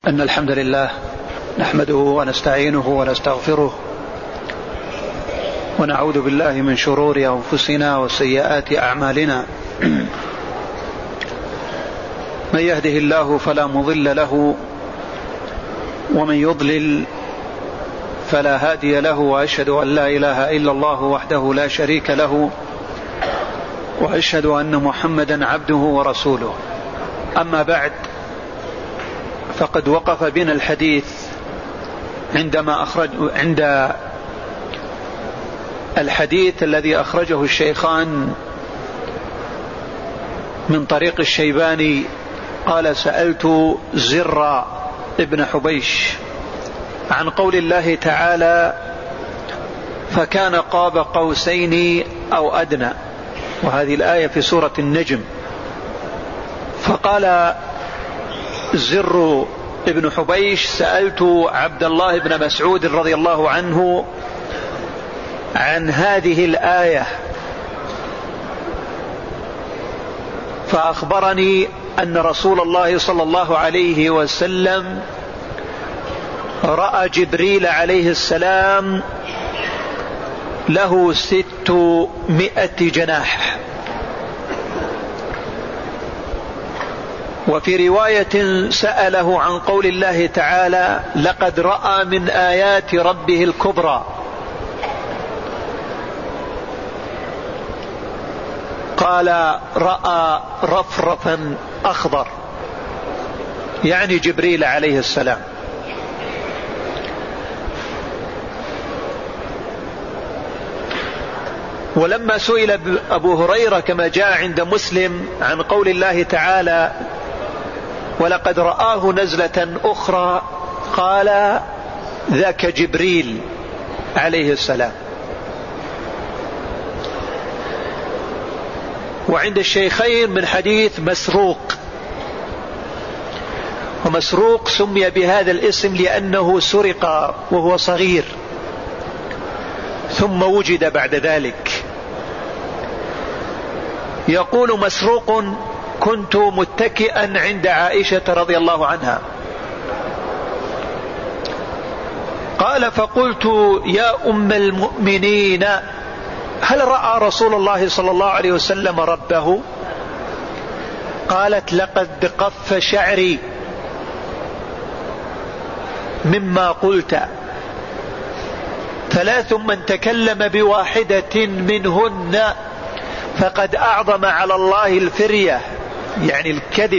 أن الحمد لله نحمده ونستعينه ونستغفره ونعوذ بالله من شرور أنفسنا وسيئات أعمالنا. من يهده الله فلا مضل له ومن يضلل فلا هادي له، وأشهد أن لا إله إلا الله وحده لا شريك له، وأشهد أن محمدا عبده ورسوله. أما بعد، فقد وقف بنا الحديث عند الحديث الذي أخرجه الشيخان من طريق الشيباني قال: سألت زر ابن حبيش عن قول الله تعالى: فكان قاب قوسين أو أدنى، وهذه الآية في سورة النجم. فقال زر ابن حبيش: سألت عبد الله بن مسعود رضي الله عنه عن هذه الآية، فأخبرني أن رسول الله صلى الله عليه وسلم رأى جبريل عليه السلام له 600 جناح. وفي رواية سأله عن قول الله تعالى: لقد رأى من آيات ربه الكبرى. قال: رأى رفرفا أخضر، يعني جبريل عليه السلام. ولما سئل أبو هريرة كما جاء عند مسلم عن قول الله تعالى: ولقد رآه نزلة أخرى، قال: ذاك جبريل عليه السلام. وعند الشيخين من حديث مسروق، ومسروق سمي بهذا الاسم لأنه سرق وهو صغير ثم وجد بعد ذلك. يقول مسروق: كنت متكئا عند عائشة رضي الله عنها، قال: فقلت: يا أم المؤمنين، هل رأى رسول الله صلى الله عليه وسلم ربه؟ قالت: لقد قف شعري مما قلت. 3 من تكلم بواحدة منهن فقد أعظم على الله الفرية، يعني الكذب.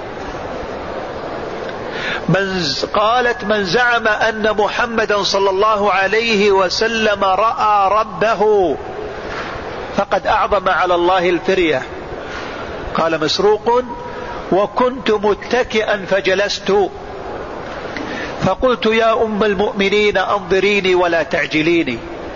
قالت: من زعم أن محمدا صلى الله عليه وسلم رأى ربه فقد أعظم على الله الفرية. قال مسروق: وكنت متكئا فجلست فقلت: يا أم المؤمنين، أنظريني ولا تعجليني.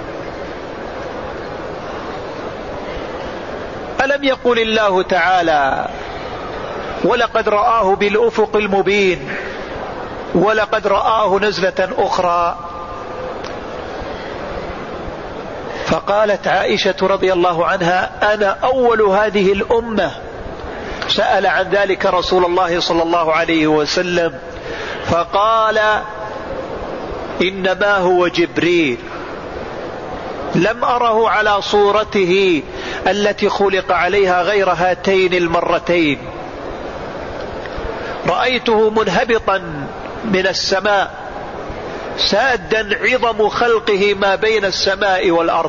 ألم يقل الله تعالى: ولقد رآه بالأفق المبين، ولقد رآه نزلة أخرى؟ فقالت عائشة رضي الله عنها: أنا أول هذه الأمة سأل عن ذلك رسول الله صلى الله عليه وسلم، فقال: إنما هو جبريل، لم أره على صورته التي خلق عليها غير هاتين المرتين. رأيته منهبطا من السماء سادا عظم خلقه ما بين السماء والأرض.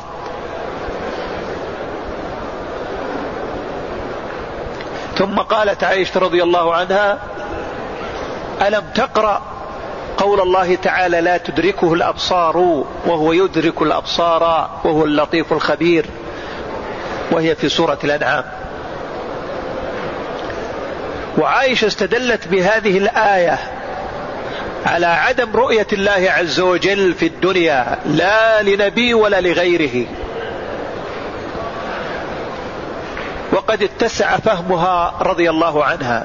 ثم قالت عائشة رضي الله عنها: ألم تقرأ قول الله تعالى: لا تدركه الأبصار وهو يدرك الأبصار وهو اللطيف الخبير، وهي في سورة الأنعام. وعائشة استدلت بهذه الآية على عدم رؤية الله عز وجل في الدنيا، لا لنبي ولا لغيره، وقد اتسع فهمها رضي الله عنها.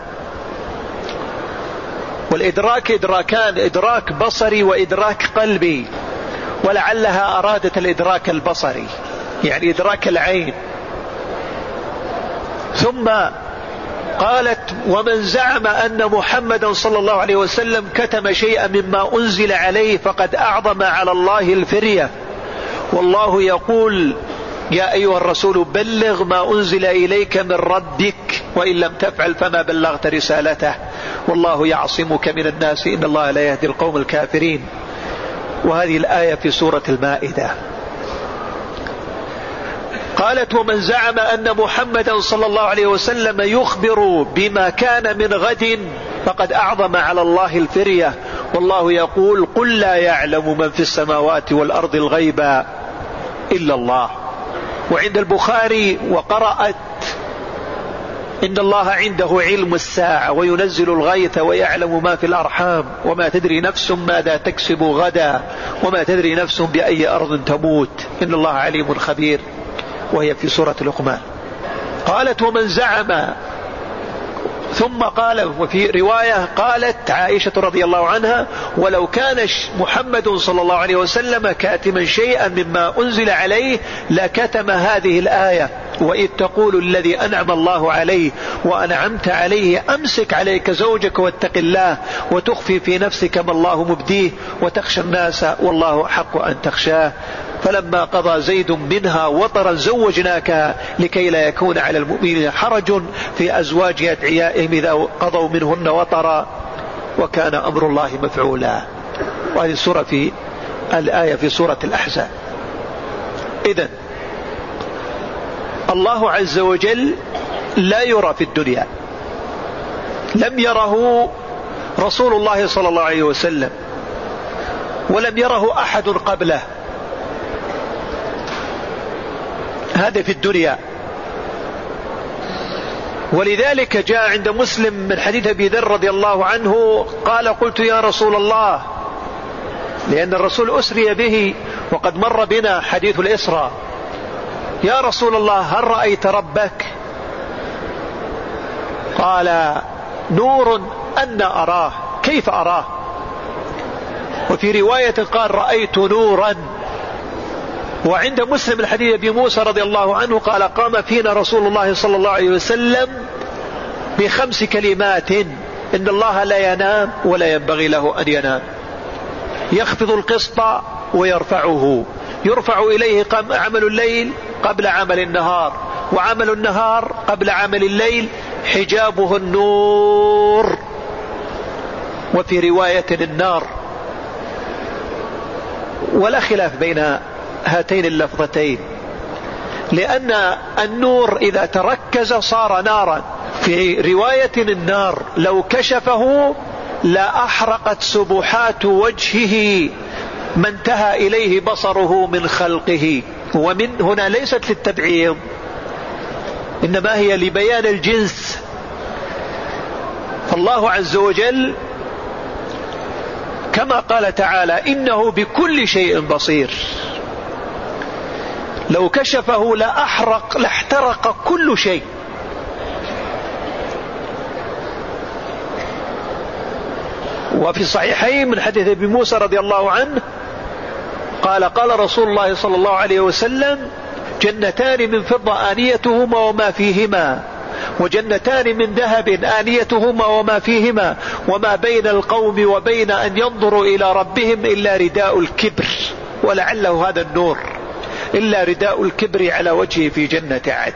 والإدراك إدراكان: إدراك بصري وإدراك قلبي، ولعلها أرادت الإدراك البصري، يعني إدراك العين. ثم قالت: ومن زعم أن محمدا صلى الله عليه وسلم كتم شيئا مما أنزل عليه فقد أعظم على الله الفرية، والله يقول: يا أيها الرسول بلغ ما أنزل إليك من ربك وإن لم تفعل فما بلغت رسالته والله يعصمك من الناس إن الله لا يهدي القوم الكافرين. وهذه الآية في سورة المائدة. قالت: ومن زعم أن محمدا صلى الله عليه وسلم يخبر بما كان من غد فقد أعظم على الله الفرية، والله يقول: قل لا يعلم من في السماوات والأرض الغيب إلا الله. وعند البخاري: وقرأت: إن الله عنده علم الساعة وينزل الغيث ويعلم ما في الأرحام وما تدري نفس ماذا تكسب غدا وما تدري نفس بأي أرض تموت إن الله عليم خبير، وهي في سورة لقمان. قالت: ومن زعم، ثم قال وفي رواية قالت عائشة رضي الله عنها: ولو كان محمد صلى الله عليه وسلم كاتما شيئا مما أنزل عليه لكتم هذه الآية: وإذ تقول الذي أنعم الله عليه وأنعمت عليه أمسك عليك زوجك واتق الله وتخفي في نفسك ما الله مبديه وتخشى الناس والله حق أن تخشاه، فلما قضى زيد منها وطرا زوجناك لكي لا يكون على المؤمنين حرج في أزواج أدعيائهم إذا قضوا منهن وطرا وكان أمر الله مفعولا. وهذه السورة في الآية في سورة الأحزاب. إذن الله عز وجل لا يرى في الدنيا، لم يره رسول الله صلى الله عليه وسلم ولم يره أحد قبله، هذا في الدنيا. ولذلك جاء عند مسلم من حديث أبي ذر رضي الله عنه قال: قلت يا رسول الله، لأن الرسول أسري به وقد مر بنا حديث الإسراء، يا رسول الله هل رأيت ربك؟ قال: نور أن أراه، كيف أراه؟ وفي رواية قال: رأيت نورا. وعند مسلم الحديث أبي موسى رضي الله عنه قال: قام فينا رسول الله صلى الله عليه وسلم ب5 كلمات: إن الله لا ينام ولا ينبغي له أن ينام، يخفض القسط ويرفعه، يرفع إليه عمل الليل قبل عمل النهار، وعمل النهار قبل عمل الليل، حجابه النور، وفي رواية النار. ولا خلاف بين هاتين اللفظتين، لأن النور إذا تركز صار نارا. في رواية النار لو كشفه لا أحرقت سبحات وجهه ما انتهى إليه بصره من خلقه. ومن هنا ليست للتبعيض، إنما هي لبيان الجنس. فالله عز وجل كما قال تعالى: إنه بكل شيء بصير، لو كشفه لاحترق كل شيء. وفي الصحيحين من حديث ابي موسى رضي الله عنه قال: قال رسول الله صلى الله عليه وسلم: جنتان من فضة آنيتهما وما فيهما، وجنتان من ذهب آنيتهما وما فيهما، وما بين القوم وبين أن ينظروا إلى ربهم إلا رداء الكبر، ولعله هذا النور، إلا رداء الكبر على وجهه في جنة عدن.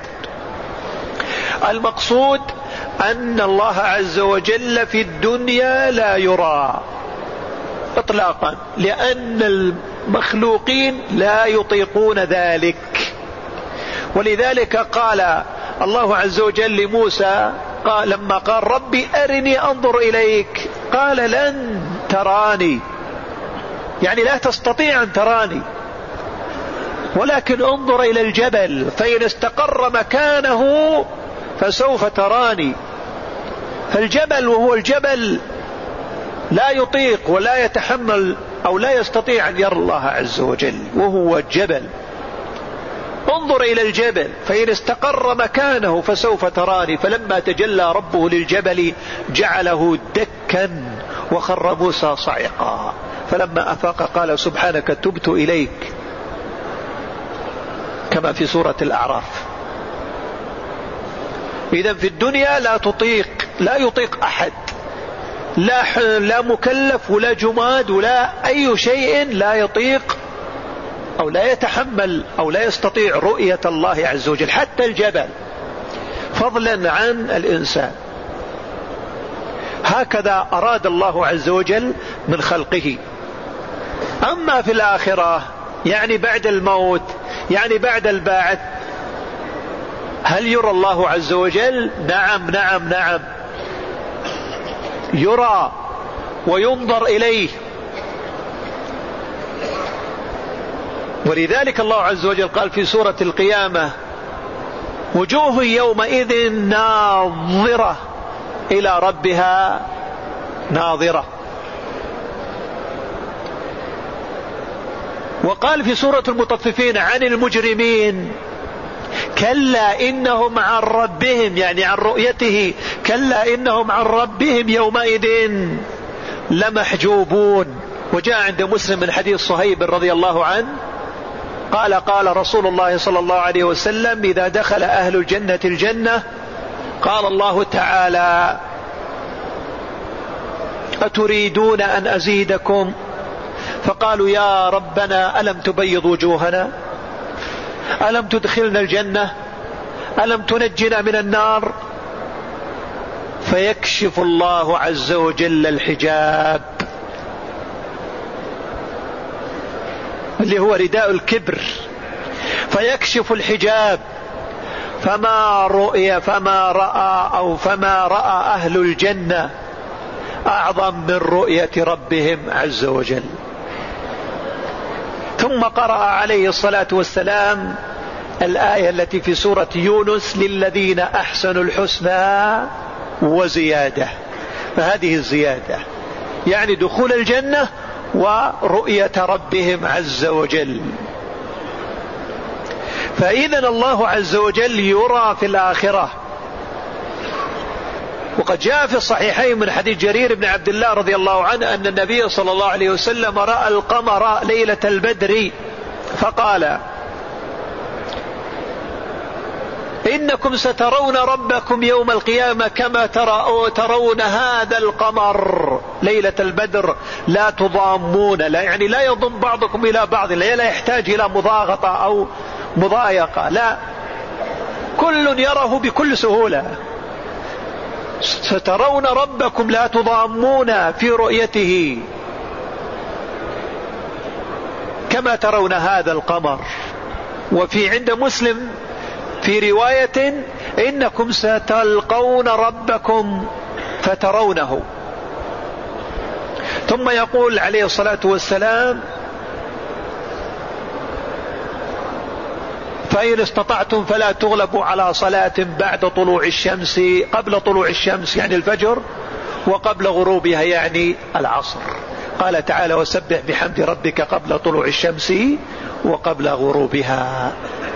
المقصود أن الله عز وجل في الدنيا لا يرى إطلاقا، لأن المخلوقين لا يطيقون ذلك. ولذلك قال الله عز وجل لموسى لما قال: ربي أرني أنظر إليك، قال: لن تراني، يعني لا تستطيع أن تراني، ولكن انظر إلى الجبل فإن استقر مكانه فسوف تراني. فالجبل وهو الجبل لا يطيق ولا يتحمل أو لا يستطيع أن يرى الله عز وجل وهو الجبل. انظر إلى الجبل فإن استقر مكانه فسوف تراني. فلما تجلى ربه للجبل جعله دكا وخر موسى صعقا، فلما أفاق قال: سبحانك تبت إليك، كما في سورة الأعراف. إذا في الدنيا لا يطيق أحد، لا مكلف ولا جماد ولا أي شيء لا يطيق أو لا يتحمل أو لا يستطيع رؤية الله عز وجل، حتى الجبل، فضلا عن الإنسان. هكذا أراد الله عز وجل من خلقه. أما في الآخرة يعني بعد الموت، يعني بعد البعث، هل يرى الله عز وجل؟ نعم نعم نعم، يرى وينظر إليه. ولذلك الله عز وجل قال في سورة القيامة: وجوه يومئذ ناظرة إلى ربها ناظرة. وقال في سورة المطففين عن المجرمين: كلا إنهم عن ربهم، يعني عن رؤيته، كلا إنهم عن ربهم يومئذ لمحجوبون. وجاء عند مسلم من حديث صهيب رضي الله عنه قال: قال رسول الله صلى الله عليه وسلم: إذا دخل أهل الجنة الجنة قال الله تعالى: أتريدون أن أزيدكم؟ فقالوا: يا ربنا ألم تبيض وجوهنا؟ ألم تدخلنا الجنة؟ ألم تنجنا من النار؟ فيكشف الله عز وجل الحجاب اللي هو رداء الكبر، فيكشف الحجاب، فما رأى أهل الجنة أعظم من رؤية ربهم عز وجل. ثم قرأ عليه الصلاة والسلام الآية التي في سورة يونس: للذين أحسنوا الحسنى وزيادة. فهذه الزيادة يعني دخول الجنة ورؤية ربهم عز وجل. فإذن الله عز وجل يرى في الآخرة. وقد جاء في الصحيحين من حديث جرير بن عبد الله رضي الله عنه أن النبي صلى الله عليه وسلم رأى القمر ليلة البدر فقال: إنكم سترون ربكم يوم القيامة كما ترون هذا القمر ليلة البدر لا تضامون، يعني لا يضم بعضكم إلى بعض، لا يحتاج إلى مضاغطة أو مضايقة، لا، كل يره بكل سهولة. سترون ربكم لا تضامون في رؤيته كما ترون هذا القمر. وفي عند مسلم في رواية: إنكم ستلقون ربكم فترونه. ثم يقول عليه الصلاة والسلام: فإن استطعتم فلا تغلبوا على صلاة بعد طلوع الشمس، قبل طلوع الشمس يعني الفجر، وقبل غروبها يعني العصر. قال تعالى: وسبح بحمد ربك قبل طلوع الشمس وقبل غروبها.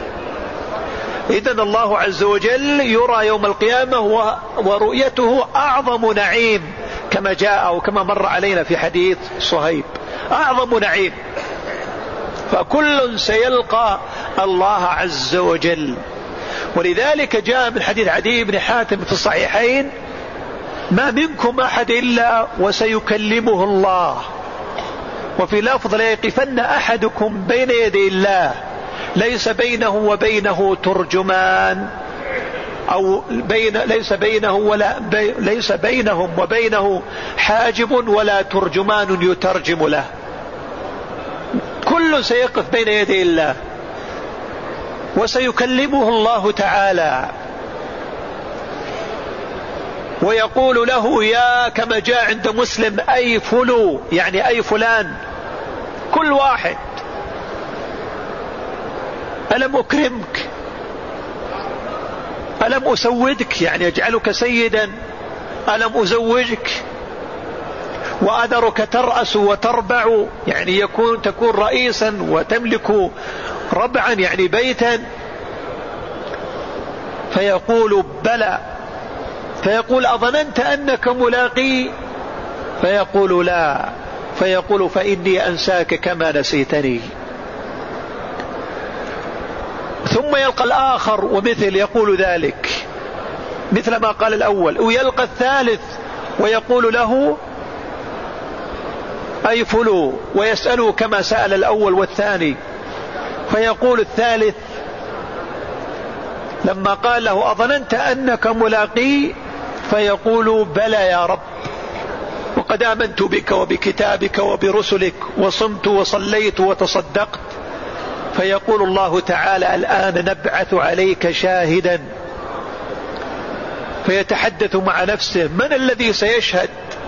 إذن الله عز وجل يرى يوم القيامة، ورؤيته أعظم نعيم، كما جاء أو كما مر علينا في حديث صهيب، أعظم نعيم. فكل سيلقى الله عز وجل. ولذلك جاء من حديث عدي بن حاتم في الصحيحين: ما منكم أحد إلا وسيكلمه الله. وفي لفظ: لا يقفن أحدكم بين يدي الله ليس بينه وبينه ترجمان، أو ليس بينهم وبينه حاجب ولا ترجمان يترجم له. كل سيقف بين يدي الله وسيكلمه الله تعالى ويقول له: يا، كما جاء عند مسلم، أي فلو، يعني أي فلان، كل واحد، ألم أكرمك؟ ألم أسودك؟ يعني أجعلك سيدا. ألم أزوجك؟ وأذرك ترأس وتربع، يعني تكون رئيسا وتملك ربعا، يعني بيتا. فيقول: بلى. فيقول: أظننت أنك ملاقي؟ فيقول: لا. فيقول: فإني أنساك كما نسيتني. ثم يلقى الآخر ومثل يقول ذلك، مثل ما قال الأول، ويلقى الثالث ويقول له أي فلو، ويسأله كما سأل الأول والثاني، فيقول الثالث لما قال له أظننت أنك ملاقي، فيقول بلى يا رب، وقد آمنت بك وبكتابك وبرسلك وصمت وصليت وتصدقت. فيقول الله تعالى الآن نبعث عليك شاهدا، فيتحدث مع نفسه من الذي سيشهد؟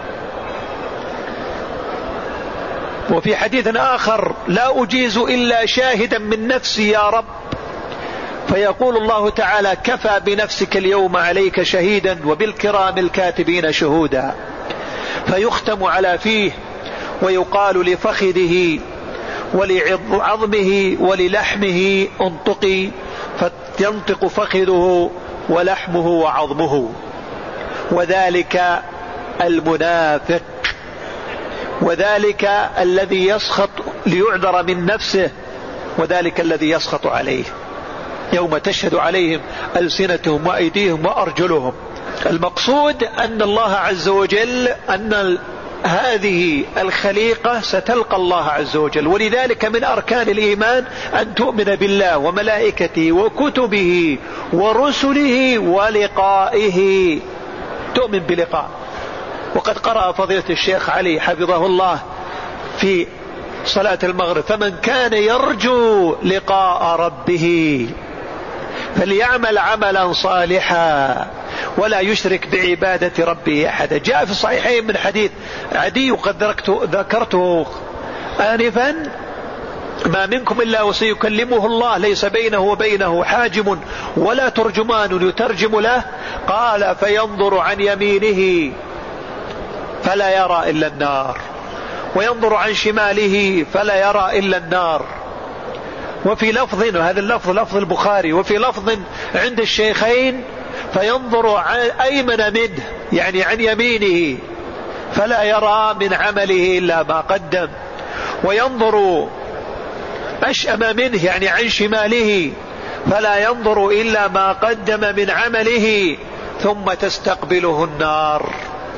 وفي حديث آخر لا أجيز إلا شاهدا من نفسي يا رب، فيقول الله تعالى كفى بنفسك اليوم عليك شهيدا وبالكرام الكاتبين شهودا. فيختم على فيه ويقال لفخذه ولعظمه وللحمه انطقي، فينطق فخذه ولحمه وعظمه. وذلك المنافق، وذلك الذي يسخط ليعذر من نفسه، وذلك الذي يسخط عليه يوم تشهد عليهم ألسنتهم وأيديهم وأرجلهم. المقصود أن الله عز وجل أن هذه الخليقة ستلقى الله عز وجل، ولذلك من أركان الإيمان أن تؤمن بالله وملائكته وكتبه ورسله ولقائه، تؤمن بلقاء. وقد قرأ فضيلة الشيخ علي حفظه الله في صلاة المغرب فمن كان يرجو لقاء ربه فليعمل عملا صالحا ولا يشرك بعبادة ربه أحدا. جاء في الصحيحين من حديث عدي وقد ذكرته آنفا ما منكم إلا وسيكلمه الله ليس بينه وبينه حاجب ولا ترجمان يترجم له، قال فينظر عن يمينه فلا يرى إلا النار، وينظر عن شماله فلا يرى إلا النار. وفي لفظ، وهذا اللفظ لفظ البخاري، وفي لفظ عند الشيخين فينظر أيمن منه يعني عن يمينه فلا يرى من عمله إلا ما قدم، وينظر أشأم منه يعني عن شماله فلا ينظر إلا ما قدم من عمله، ثم تستقبله النار.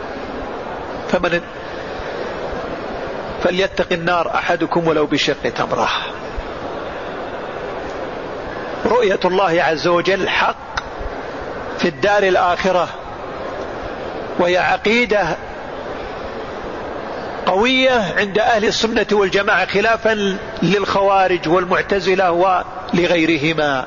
فليتق النار أحدكم ولو بشق تمرة. رؤية الله عز وجل حق في الدار الآخرة، وهي عقيدة قوية عند أهل السنة والجماعة خلافا للخوارج والمعتزلة ولغيرهما.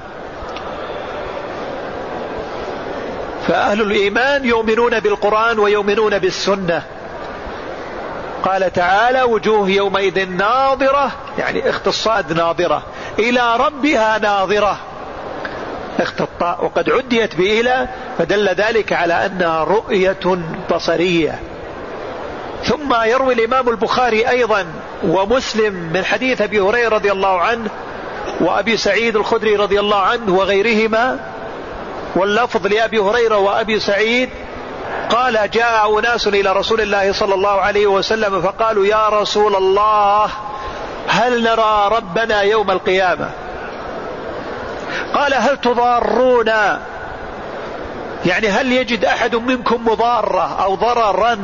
فأهل الإيمان يؤمنون بالقرآن ويؤمنون بالسنة. قال تعالى وجوه يومئذ ناظرة، يعني اختصاد ناظرة إلى ربها ناظرة، اختطاء وقد عديت بإلى، فدل ذلك على أنها رؤية بصرية. ثم يروي الإمام البخاري أيضا ومسلم من حديث أبي هريرة رضي الله عنه وأبي سعيد الخدري رضي الله عنه وغيرهما، واللفظ لأبي هريرة وأبي سعيد قال جاء أناس إلى رسول الله صلى الله عليه وسلم فقالوا يا رسول الله هل نرى ربنا يوم القيامة؟ قال هل تضارون، يعني هل يجد أحد منكم مضارة أو ضررا؟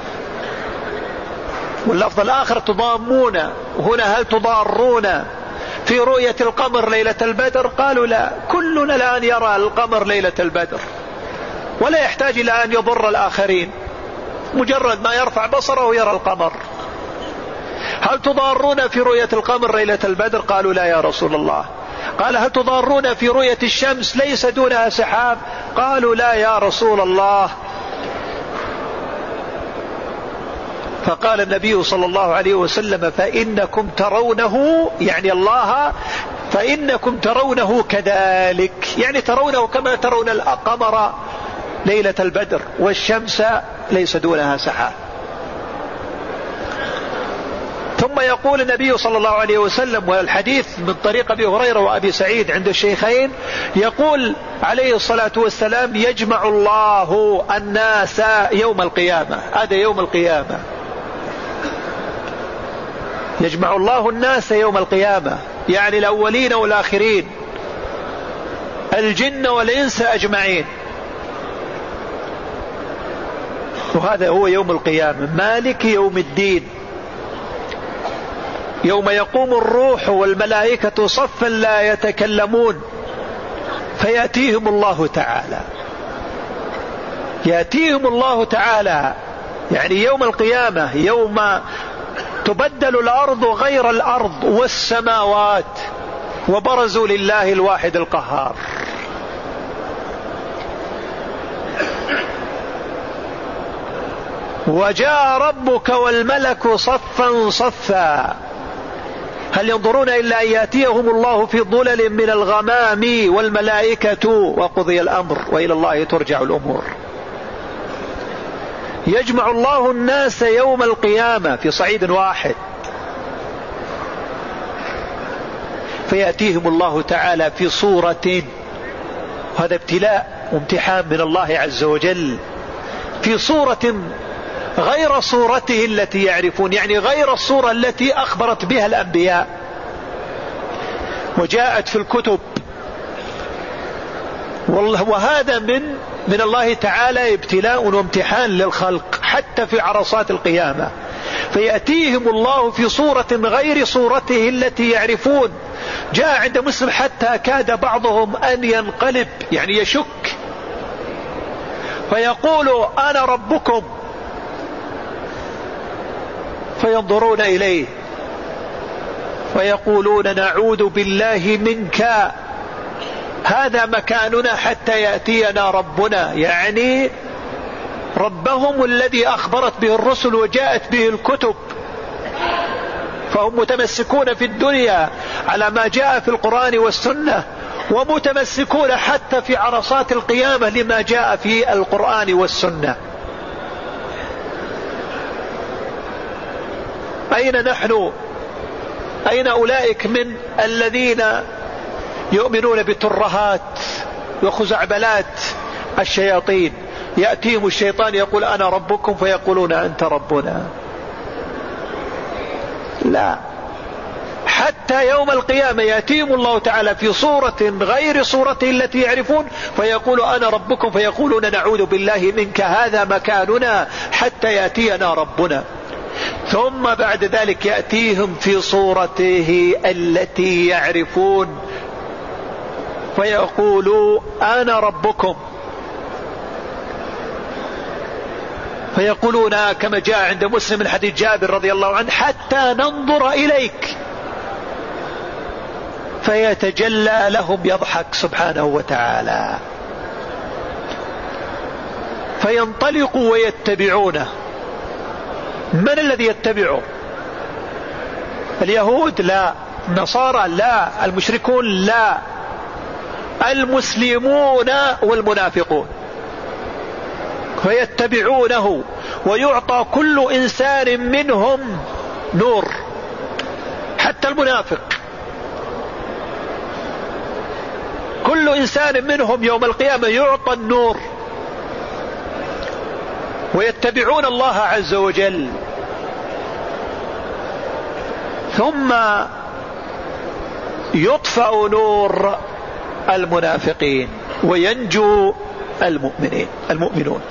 واللفظ الآخر تضامون، هنا هل تضارون في رؤية القمر ليلة البدر؟ قالوا لا، كلنا الآن يرى القمر ليلة البدر ولا يحتاج إلى أن يضر الآخرين، مجرد ما يرفع بصره يرى القمر. هل تضارون في رؤية القمر ليلة البدر؟ قالوا لا يا رسول الله. قال هل تضارون في رؤية الشمس ليس دونها سحاب؟ قالوا لا يا رسول الله. فقال النبي صلى الله عليه وسلم فإنكم ترونه، يعني الله، فإنكم ترونه كذلك، يعني ترونه كما ترون القمر ليلة البدر والشمس ليس دونها سحاب. ثم يقول النبي صلى الله عليه وسلم، والحديث من طريق أبي هريرة وأبي سعيد عند الشيخين، يقول عليه الصلاة والسلام يجمع الله الناس يوم القيامة. هذا يوم القيامة، يجمع الله الناس يوم القيامة، يعني الأولين والآخرين، الجن والإنس أجمعين، وهذا هو يوم القيامة، مالك يوم الدين، يوم يقوم الروح والملائكة صفا لا يتكلمون، فيأتيهم الله تعالى، يأتيهم الله تعالى، يعني يوم القيامة يوم تبدل الأرض غير الأرض والسماوات، وبرزوا لله الواحد القهار. وجاء ربك والملك صفا صفا، هل ينظرون إلا أن يأتيهم الله في ظلل من الغمام والملائكة وقضي الأمر وإلى الله ترجع الأمور. يجمع الله الناس يوم القيامة في صعيد واحد، فيأتيهم الله تعالى في صورة، هذا ابتلاء وامتحان من الله عز وجل، في صورة غير صورته التي يعرفون، يعني غير الصورة التي أخبرت بها الأنبياء وجاءت في الكتب. وهذا من الله تعالى ابتلاء وامتحان للخلق حتى في عرصات القيامة، فيأتيهم الله في صورة غير صورته التي يعرفون. جاء عند مسلم حتى كاد بعضهم أن ينقلب، يعني يشك، فيقول أنا ربكم، فينظرون إليه ويقولون نعوذ بالله منك، هذا مكاننا حتى يأتينا ربنا، يعني ربهم الذي أخبرت به الرسل وجاءت به الكتب، فهم متمسكون في الدنيا على ما جاء في القرآن والسنة، ومتمسكون حتى في عرصات القيامة لما جاء في القرآن والسنة. أين نحن؟ أين أولئك من الذين يؤمنون بترهات وخزعبلات الشياطين؟ يأتيهم الشيطان يقول أنا ربكم فيقولون أنت ربنا. لا، حتى يوم القيامة يأتيهم الله تعالى في صورة غير صورته التي يعرفون، فيقول أنا ربكم، فيقولون نعوذ بالله منك، هذا مكاننا حتى يأتينا ربنا. ثم بعد ذلك يأتيهم في صورته التي يعرفون، فيقولوا أنا ربكم، فيقولون كما جاء عند مسلم من حديث جابر رضي الله عنه حتى ننظر إليك، فيتجلى لهم يضحك سبحانه وتعالى، فينطلقوا ويتبعونه. من الذي يتبعه؟ اليهود؟ لا. النصارى؟ لا. المشركون؟ لا. المسلمون والمنافقون، فيتبعونه، ويعطى كل إنسان منهم نور، حتى المنافق، كل إنسان منهم يوم القيامة يعطى النور، ويتبعون الله عز وجل. ثم يطفأ نور المنافقين وينجو المؤمنون.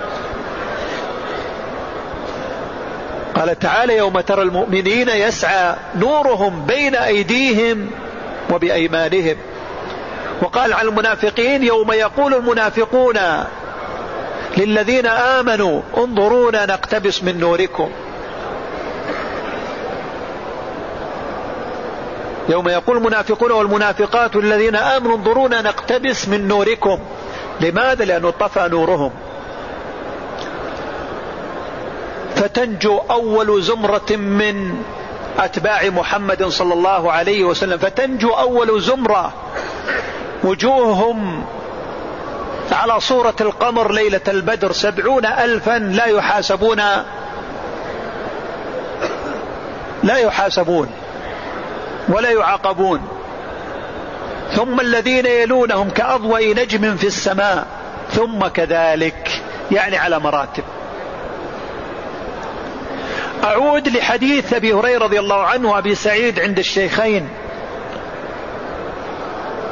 قال تعالى يوم ترى المؤمنين يسعى نورهم بين أيديهم وبأيمانهم. وقال عن المنافقين يوم يقول المنافقون للذين آمنوا انظرونا نقتبس من نوركم. يوم يقول المنافقون والمنافقات للذين آمنوا انظرونا نقتبس من نوركم. لماذا؟ لأنه طفى نورهم. فتنجو أول زمرة من أتباع محمد صلى الله عليه وسلم، فتنجو أول زمرة وجوههم على صورة القمر ليلة البدر 70,000 لا يحاسبون ولا يعاقبون. ثم الذين يلونهم كأضواء نجم في السماء، ثم كذلك، يعني على مراتب. أعود لحديث أبي هريرة رضي الله عنه وأبي سعيد عند الشيخين.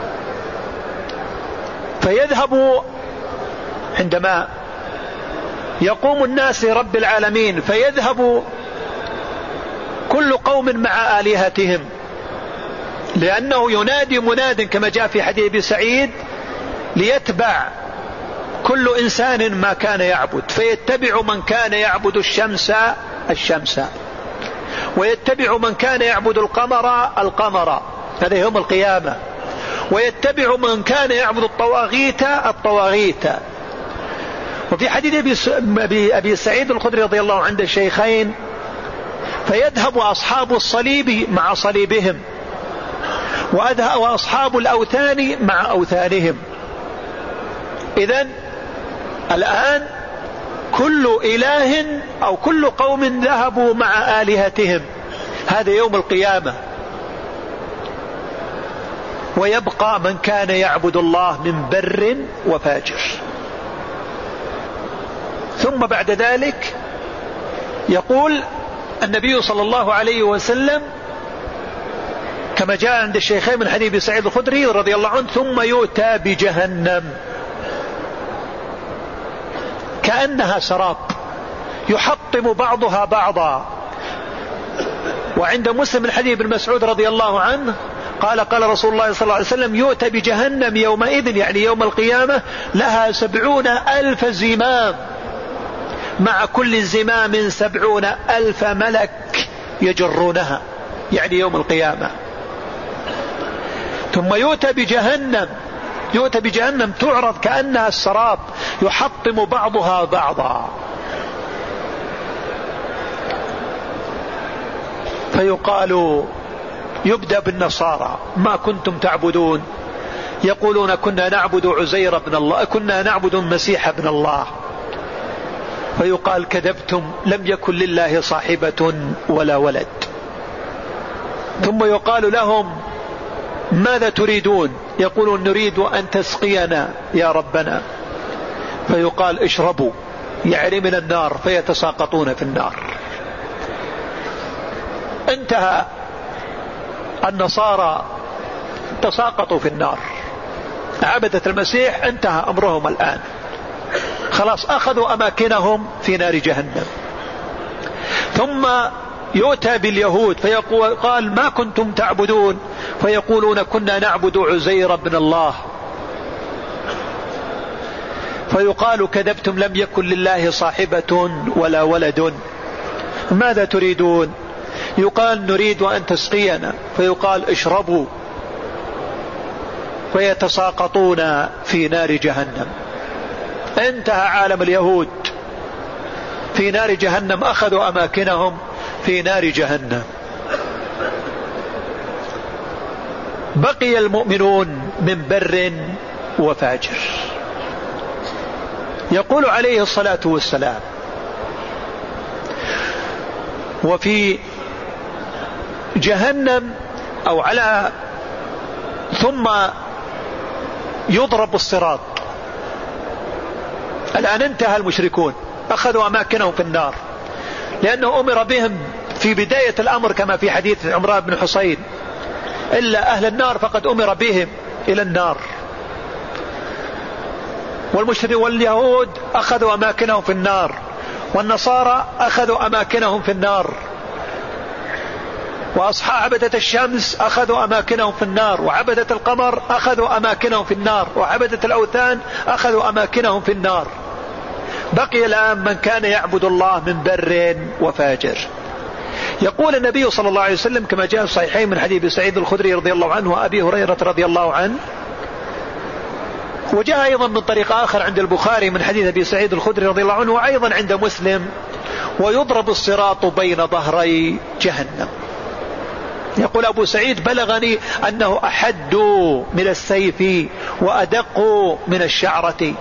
فيذهب عندما يقوم الناس لرب العالمين فيذهب كل قوم مع آلهتهم، لأنه ينادي مناد كما جاء في حديث أبي سعيد ليتبع كل إنسان ما كان يعبد، فيتبع من كان يعبد الشمس، ويتبع من كان يعبد القمر، هذا يوم القيامة، ويتبع من كان يعبد الطواغيت. وفي حديث أبي سعيد الخدري رضي الله عنه عند الشيخين فيذهب أصحاب الصليب مع صليبهم، وأصحاب الأوثان مع أوثانهم. إذن الآن كل إله أو كل قوم ذهبوا مع آلهتهم، هذا يوم القيامة. ويبقى من كان يعبد الله من بر وفاجر. ثم بعد ذلك يقول النبي صلى الله عليه وسلم كما جاء عند الشيخين من حديث سعيد الخدري رضي الله عنه: ثم يؤتى بجهنم كأنها سراب يحطم بعضها بعضا. وعند مسلم من حديث ابن مسعود رضي الله عنه قال رسول الله صلى الله عليه وسلم: يؤتى بجهنم يومئذ، يعني يوم القيامة، لها 70,000 زمام، مع كل زمام 70,000 ملك يجرونها، يعني يوم القيامة. ثم يؤتى بجهنم تعرض كأنها السراب يحطم بعضها بعضا، فيقال يبدأ بالنصارى: ما كنتم تعبدون؟ يقولون: كنا نعبد عزير بن الله، كنا نعبد المسيح ابن الله. فيقال: كذبتم، لم يكن لله صاحبة ولا ولد. ثم يقال لهم: ماذا تريدون؟ يقولون: نريد أن تسقينا يا ربنا. فيقال: اشربوا، يعني من النار، فيتساقطون في النار. انتهى النصارى تساقطوا في النار، عبدة المسيح انتهى أمرهم الآن، خلاص أخذوا أماكنهم في نار جهنم. ثم يؤتى باليهود فيقال: ما كنتم تعبدون؟ فيقولون: كنا نعبد عزير بن الله. فيقال: كذبتم، لم يكن لله صاحبة ولا ولد. ماذا تريدون؟ يقال: نريد أن تسقينا. فيقال: اشربوا، فيتساقطون في نار جهنم. انتهى عالم اليهود في نار جهنم، أخذوا أماكنهم في نار جهنم. بقي المؤمنون من بر وفاجر. يقول عليه الصلاة والسلام: وفي جهنم أو على ثم يضرب الصراط. الآن انتهى المشركون، أخذوا أماكنهم في النار، لأنه أمر بهم في بداية الأمر كما في حديث عمران بن حسين: إلا أهل النار فقد أمر بهم إلى النار. والمشركين واليهود أخذوا أماكنهم في النار، والنصارى أخذوا أماكنهم في النار، وأصحاب عبدة الشمس أخذوا أماكنهم في النار، وعبدة القمر أخذوا أماكنهم في النار، وعبدة الأوثان أخذوا أماكنهم في النار. بقي الآن من كان يعبد الله من بر وفاجر. يقول النبي صلى الله عليه وسلم كما جاء في الصحيحين من حديث سعيد الخدري رضي الله عنه وأبي هريرة رضي الله عنه، وجاء أيضا من طريق آخر عند البخاري من حديث أبي سعيد الخدري رضي الله عنه، وأيضا عند مسلم: ويضرب الصراط بين ظهري جهنم. يقول أبو سعيد: بلغني أنه أحد من السيف وأدق من الشعرة.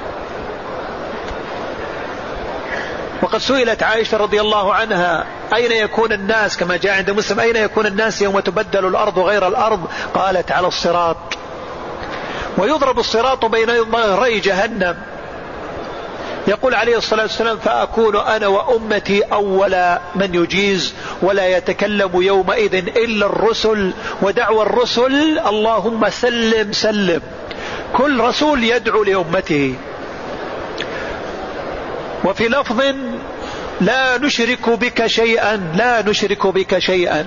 وقد سئلت عائشة رضي الله عنها: أين يكون الناس؟ كما جاء عند مسلم: أين يكون الناس يوم تبدل الأرض غير الأرض؟ قالت: على الصراط. ويضرب الصراط بين ظهري جهنم. يقول عليه الصلاة والسلام: فأكون أنا وأمتي أول من يجيز، ولا يتكلم يومئذ إلا الرسل، ودعوى الرسل اللهم سلم سلم. كل رسول يدعو لأمته. وفي لفظ لا نشرك بك شيئا، لا نشرك بك شيئا.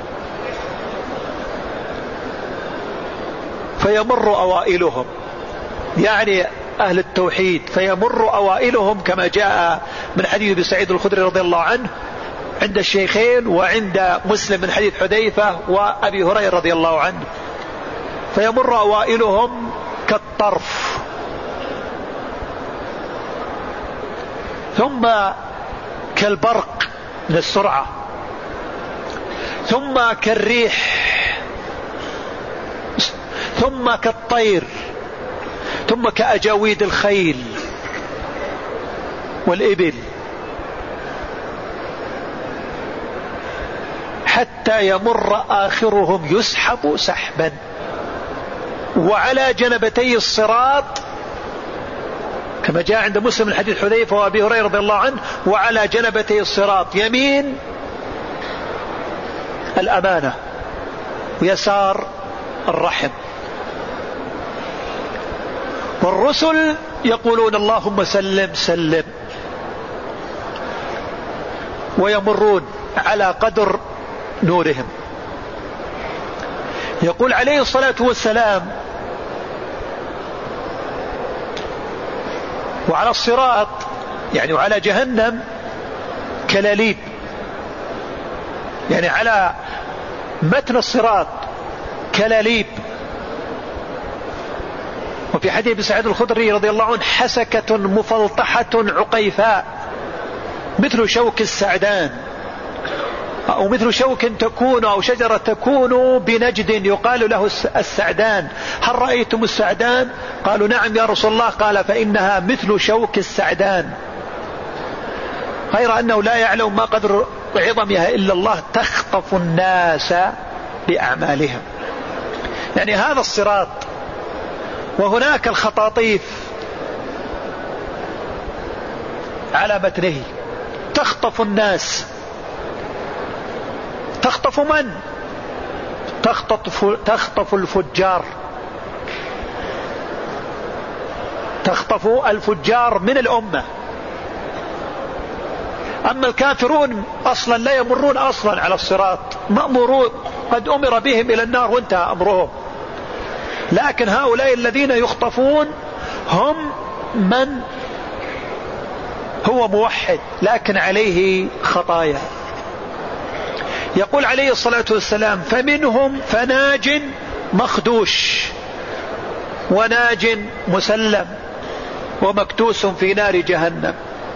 فيمر أوائلهم، يعني أهل التوحيد، فيمر أوائلهم كما جاء من حديث أبي سعيد الخدري رضي الله عنه عند الشيخين وعند مسلم من حديث حذيفة وأبي هريرة رضي الله عنه. فيمر أوائلهم كالطرف، ثم كالبرق من السرعة، ثم كالريح، ثم كالطير، ثم كأجاويد الخيل والإبل، حتى يمر آخرهم يسحب سحبا. وعلى جنبتي الصراط كما جاء عند مسلم من حديث حذيفة وأبي هريرة رضي الله عنه، وعلى جنبتي الصراط يمين الأمانة ويسار الرحم. والرسل يقولون اللهم سلم سلم، ويمرون على قدر نورهم. يقول عليه الصلاة والسلام: وعلى الصراط يعني وعلى جهنم كلاليب، يعني على متن الصراط كلاليب. وفي حديث أبي سعيد الخدري رضي الله عنه: حسكة مفلطحة عقيفاء مثل شوك السعدان، أو مثل شوك تكون أو شجرة تكون بنجد يقال له السعدان. هل رأيتم السعدان؟ قالوا نعم يا رسول الله. قال: فإنها مثل شوك السعدان، غير أنه لا يعلم ما قدر عظمها إلا الله، تخطف الناس بأعمالهم. يعني هذا الصراط، وهناك الخطاطيف على متنه تخطف الناس. تخطف من؟ تخطف الفجار، تخطف الفجار من الأمة. أما الكافرون أصلا لا يمرون أصلا على الصراط، مأمورون، قد أمر بهم إلى النار وانتهى أمرهم. لكن هؤلاء الذين يخطفون هم من هو موحد لكن عليه خطايا. يقول عليه الصلاة والسلام: فمنهم فناج مخدوش، وناج مسلم، ومكتوس في نار جهنم.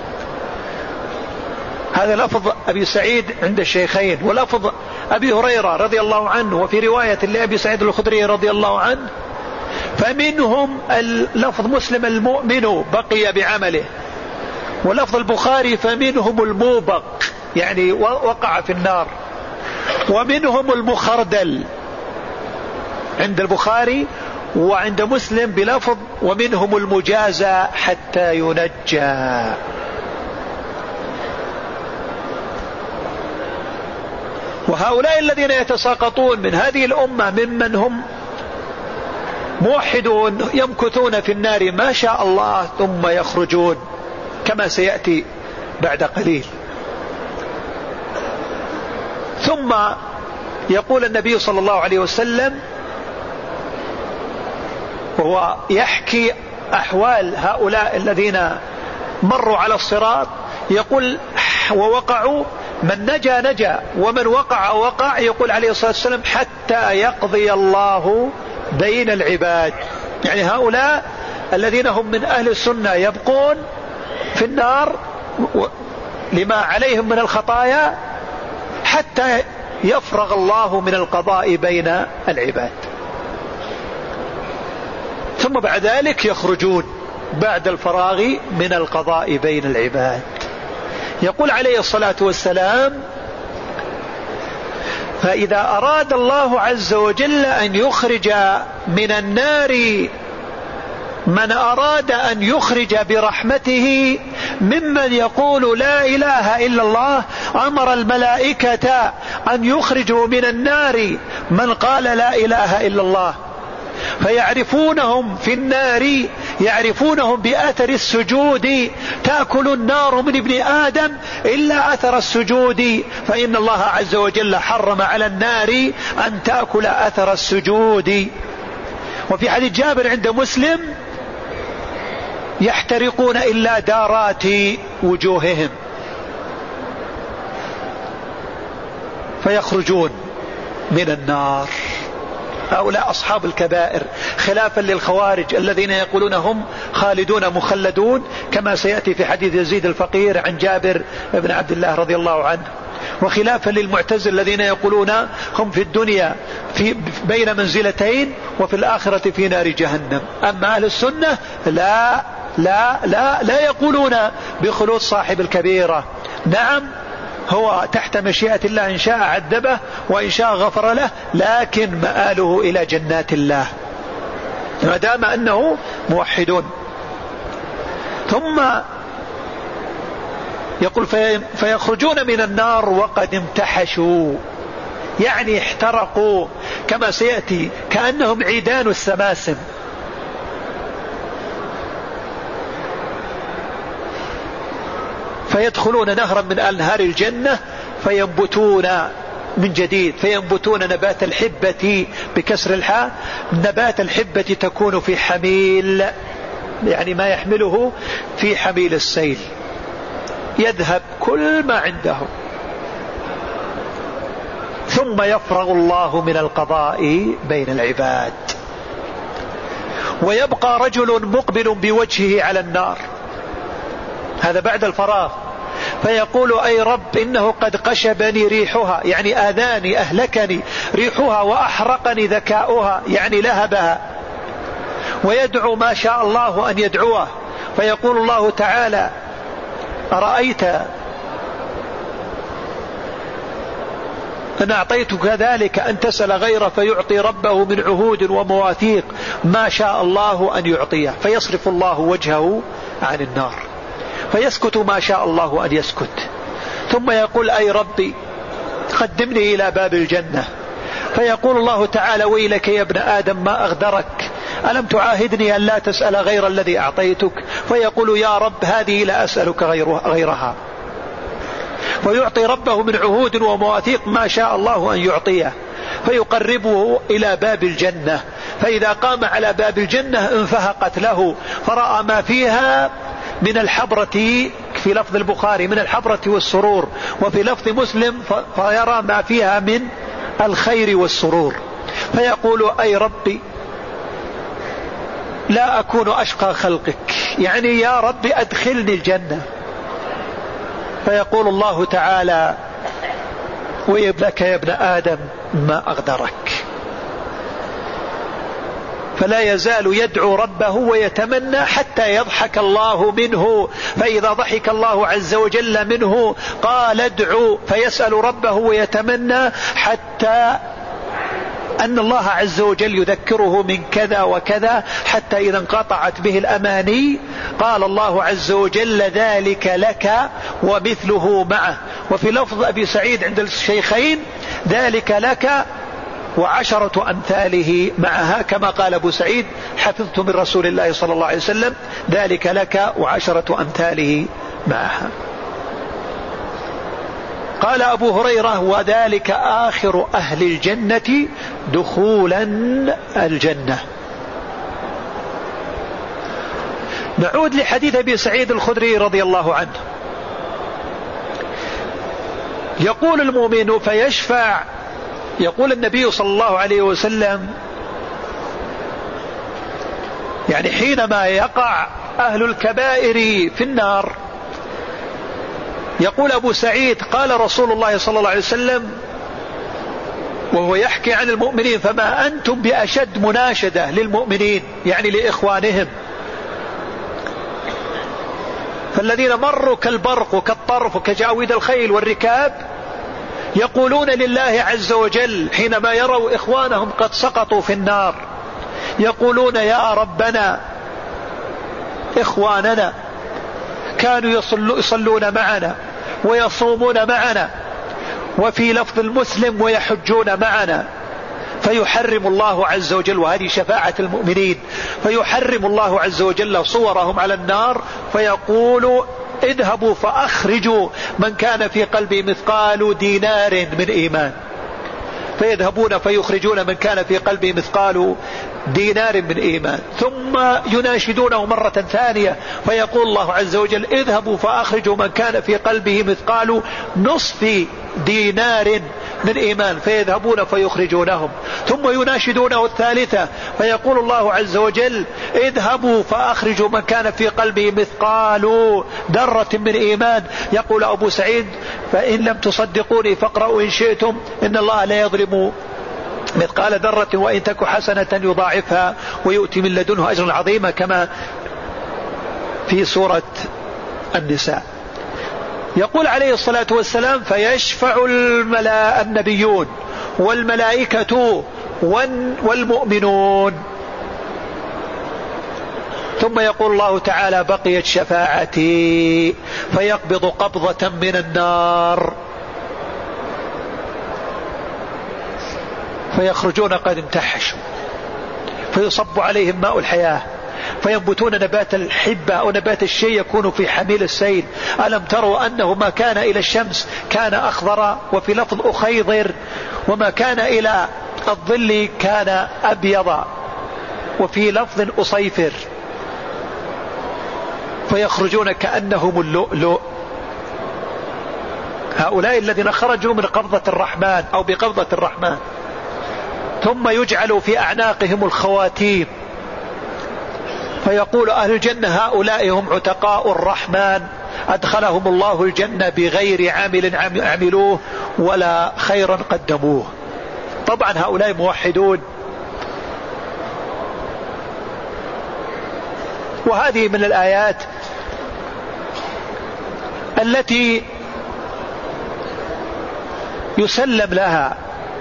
هذا لفظ أبي سعيد عند الشيخين، ولفظ أبي هريرة رضي الله عنه، وفي رواية لأبي سعيد الخدري رضي الله عنه: فمنهم لفظ مسلم المؤمن بقي بعمله، ولفظ البخاري: فمنهم الموبق، يعني وقع في النار. ومنهم المخردل عند البخاري، وعند مسلم بلفظ: ومنهم المجازى حتى ينجى. وهؤلاء الذين يتساقطون من هذه الأمة ممن هم موحدون يمكثون في النار ما شاء الله ثم يخرجون كما سيأتي بعد قليل. ثم يقول النبي صلى الله عليه وسلم وهو يحكي أحوال هؤلاء الذين مروا على الصراط، يقول: ووقعوا، من نجا نجا ومن وقع وقع. يقول عليه الصلاة والسلام: حتى يقضي الله بين العباد. يعني هؤلاء الذين هم من أهل السنة يبقون في النار لما عليهم من الخطايا حتى يفرغ الله من القضاء بين العباد، ثم بعد ذلك يخرجون بعد الفراغ من القضاء بين العباد. يقول عليه الصلاة والسلام: فإذا أراد الله عز وجل أن يخرج من النار من أراد أن يخرج برحمته ممن يقول لا إله إلا الله، أمر الملائكة أن يخرجوا من النار من قال لا إله إلا الله. فيعرفونهم في النار، يعرفونهم بأثر السجود، تأكل النار من ابن آدم إلا أثر السجود، فإن الله عز وجل حرم على النار أن تأكل أثر السجود. وفي حديث جابر عند مسلم: يحترقون إلا دارات وجوههم، فيخرجون من النار. هؤلاء أصحاب الكبائر، خلافا للخوارج الذين يقولون هم خالدون مخلدون، كما سيأتي في حديث يزيد الفقير عن جابر بن عبد الله رضي الله عنه، وخلافا للمعتزلة الذين يقولون هم في الدنيا بين منزلتين وفي الآخرة في نار جهنم. أما أهل السنة لا لا لا لا يقولون بخلود صاحب الكبيرة. نعم، هو تحت مشيئة الله، إن شاء عذبه وإن شاء غفر له، لكن مآله إلى جنات الله ما دام أنه موحدون. ثم يقول: فيخرجون من النار وقد امتحشوا، يعني احترقوا، كما سيأتي كأنهم عيدان السماسم. فيدخلون نهرا من أنهار الجنة فينبتون من جديد، فينبتون نبات الحبة بكسر الحاء. نبات الحبة تكون في حميل، يعني ما يحمله في حميل السيل، يذهب كل ما عنده. ثم يفرغ الله من القضاء بين العباد، ويبقى رجل مقبل بوجهه على النار، هذا بعد الفراغ، فيقول: أي رب، إنه قد قشبني ريحها، يعني آذاني، أهلكني ريحها، وأحرقني ذكاؤها، يعني لهبها. ويدعو ما شاء الله أن يدعوه، فيقول الله تعالى: أرأيت أن أعطيتك ذلك أن تسأل غيره، فيعطي ربه من عهود ومواثيق ما شاء الله أن يعطيه، فيصرف الله وجهه عن النار، فيسكت ما شاء الله أن يسكت. ثم يقول: أي ربي، قدمني إلى باب الجنة، فيقول الله تعالى: ويلك يا ابن آدم، ما أغدرك، ألم تعاهدني أن لا تسأل غير الذي أعطيتك؟ فيقول: يا رب، هذه لا أسألك غيرها. فيعطي ربه من عهود ومواثيق ما شاء الله أن يعطيه، فيقربه إلى باب الجنة، فإذا قام على باب الجنة انفهقت له، فرأى ما فيها من الحبرة، في لفظ البخاري من الحبرة والسرور، وفي لفظ مسلم فيرى ما فيها من الخير والسرور. فيقول: أي ربي، لا أكون أشقى خلقك، يعني يا رب أدخلني الجنة. فيقول الله تعالى: ويبلك يا ابن آدم، ما أغدرك. فلا يزال يدعو ربه ويتمنى حتى يضحك الله منه، فإذا ضحك الله عز وجل منه قال: ادعو، فيسأل ربه ويتمنى حتى أن الله عز وجل يذكره من كذا وكذا، حتى إذا انقطعت به الأماني قال الله عز وجل: ذلك لك ومثله معه. وفي لفظ أبي سعيد عند الشيخين: ذلك لك وعشرة أمثاله معها، كما قال أبو سعيد: حفظت من رسول الله صلى الله عليه وسلم ذلك لك وعشرة أمثاله معها. قال أبو هريرة: وذلك آخر أهل الجنة دخولا الجنة. نعود لحديث أبي سعيد الخدري رضي الله عنه، يقول المؤمن فيشفع، يقول النبي صلى الله عليه وسلم، يعني حينما يقع أهل الكبائر في النار، يقول أبو سعيد: قال رسول الله صلى الله عليه وسلم وهو يحكي عن المؤمنين: فما أنتم بأشد مناشدة للمؤمنين، يعني لإخوانهم، فالذين مروا كالبرق وكالطرف وكجاويد الخيل والركاب يقولون لله عز وجل حينما يروا إخوانهم قد سقطوا في النار، يقولون: يا ربنا، إخواننا كانوا يصلون معنا ويصومون معنا، وفي لفظ المسلم: ويحجون معنا، فيحرم الله عز وجل، وهذه شفاعة المؤمنين، فيحرم الله عز وجل صورهم على النار فيقول اذهبوا فأخرجوا من كان في قلبه مثقال دينار من إيمان. فيذهبون فيخرجون من كان في قلبه مثقال دينار من إيمان، ثم يناشدونه مرة ثانية فيقول الله عز وجل اذهبوا فأخرجوا من كان في قلبه مثقال نصف دينار من إيمان، فيذهبون فيخرجونهم، ثم يناشدونه الثالثة فيقول الله عز وجل اذهبوا فأخرجوا من كان في قلبه مثقال ذرة من إيمان. يقول أبو سعيد فإن لم تصدقوني فاقرأوا إن شئتم إن الله لا يظلم مثقال ذرة وإن تك حسنة يضاعفها ويؤتي من لدنه أجرا عظيما، كما في سورة النساء. يقول عليه الصلاة والسلام فيشفع النبيون والملائكة والمؤمنون. ثم يقول الله تعالى بقيت شفاعتي، فيقبض قبضة من النار فيخرجون قد امتحشوا، فيصب عليهم ماء الحياة فينبتون نبات الحبة أو نبات الشيء يكون في حميل السيل. ألم تروا أنه ما كان إلى الشمس كان أخضر، وفي لفظ أخيضر، وما كان إلى الظل كان أبيض، وفي لفظ أصيفر، فيخرجون كأنهم اللؤلؤ. هؤلاء الذين خرجوا من قبضة الرحمن أو بقبضة الرحمن. ثم يجعل في أعناقهم الخواتيم فيقول أهل الجنة هؤلاء هم عتقاء الرحمن أدخلهم الله الجنة بغير عمل عملوه ولا خيرا قدموه. طبعا هؤلاء موحدون. وهذه من الآيات التي يسلم لها.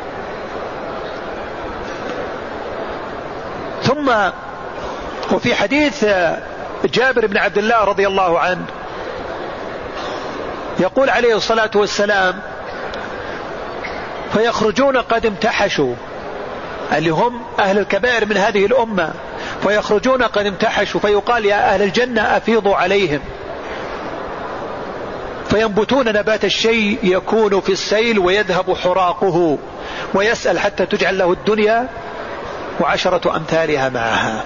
ثم وفي حديث جابر بن عبد الله رضي الله عنه يقول عليه الصلاة والسلام فيخرجون قد امتحشوا، اللي هم أهل الكبائر من هذه الأمة، فيخرجون قد امتحشوا، فيقال يا أهل الجنة أفيضوا عليهم، فينبتون نبات الشيء يكون في السيل ويذهب حراقه، ويسأل حتى تجعل له الدنيا وعشرة أمثالها معها.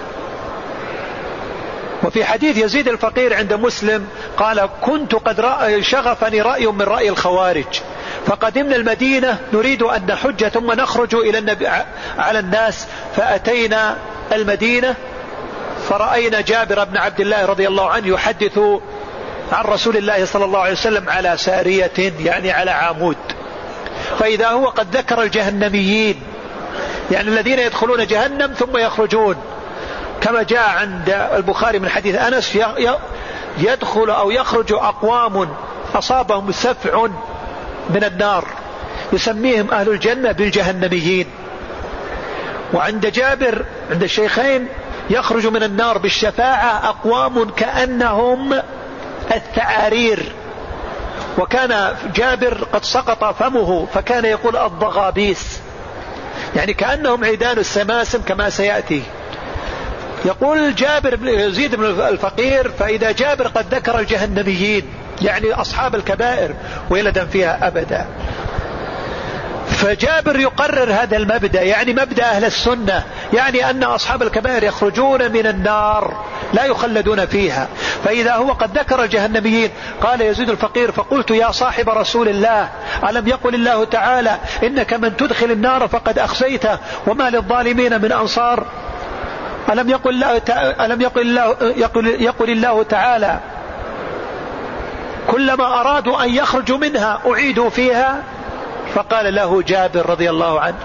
وفي حديث يزيد الفقير عند مسلم قال كنت قد شغفني رأي من رأي الخوارج، فقدمنا المدينة نريد أن نحج ثم نخرج إلى النبي على الناس، فأتينا المدينة فرأينا جابر بن عبد الله رضي الله عنه يحدث عن رسول الله صلى الله عليه وسلم على سارية، يعني على عمود، فإذا هو قد ذكر الجهنميين، يعني الذين يدخلون جهنم ثم يخرجون، كما جاء عند البخاري من حديث أنس يدخل أو يخرج أقوام أصابهم سفع من النار يسميهم أهل الجنة بالجهنميين. وعند جابر عند الشيخين يخرج من النار بالشفاعة أقوام كأنهم الثعارير، وكان جابر قد سقط فمه فكان يقول الضغابيس، يعني كأنهم عيدان السماسم كما سيأتي. يقول جابر بن يزيد بن الفقير فإذا جابر قد ذكر الجهنميين يعني أصحاب الكبائر ويلدا فيها أبدا، فجابر يقرر هذا المبدأ، يعني مبدأ أهل السنة، يعني أن أصحاب الكبائر يخرجون من النار لا يخلدون فيها. فإذا هو قد ذكر الجهنميين قال يزيد الفقير فقلت يا صاحب رسول الله ألم يقل الله تعالى إنك من تدخل النار فقد أخزيته وما للظالمين من أنصار؟ ألم يقل الله تعالى كلما أرادوا أن يخرجوا منها أعيدوا فيها؟ فقال له جابر رضي الله عنه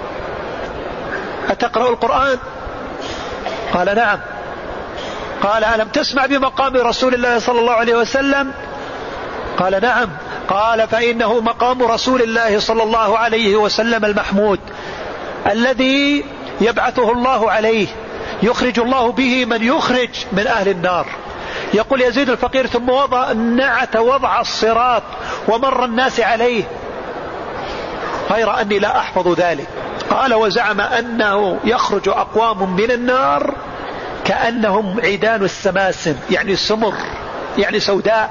أتقرأ القرآن؟ قال نعم. قال ألم تسمع بمقام رسول الله صلى الله عليه وسلم؟ قال نعم. قال فإنه مقام رسول الله صلى الله عليه وسلم المحمود الذي يبعثه الله عليه، يخرج الله به من يخرج من أهل النار. يقول يزيد الفقير ثم وضع الصراط ومر الناس عليه غير أني لا أحفظ ذلك. قال وزعم أنه يخرج أقوام من النار كأنهم عيدان السماسم، يعني السمر، يعني سوداء،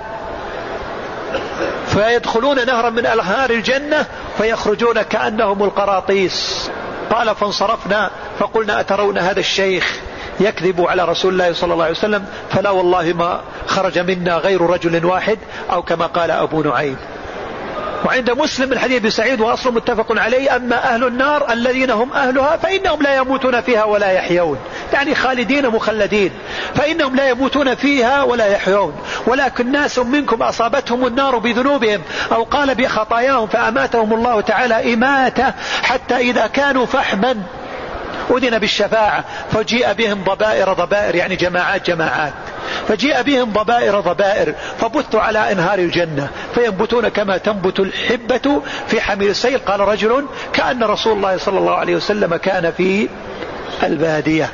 فيدخلون نهرا من أنهار الجنة فيخرجون كأنهم القراطيس. قال فانصرفنا فقلنا أترون هذا الشيخ يكذب على رسول الله صلى الله عليه وسلم؟ فلا والله ما خرج منا غير رجل واحد، أو كما قال أبو نعيم. وعند مسلم من حديث ابي سعيد وأصل متفق عليه: أما أهل النار الذين هم أهلها فإنهم لا يموتون فيها ولا يحيون، يعني خالدين مخلدين، فإنهم لا يموتون فيها ولا يحيون، ولكن ناس منكم أصابتهم النار بذنوبهم أو قال بخطاياهم فأماتهم الله تعالى إماتة حتى إذا كانوا فحما أذن بالشفاعة فجيء بهم ضبائر، يعني جماعات، فجيء بهم ضبائر فبثوا على انهار الجنة فينبتون كما تنبت الحبة في حميل السيل. قال رجل: كأن رسول الله صلى الله عليه وسلم كان في البادية.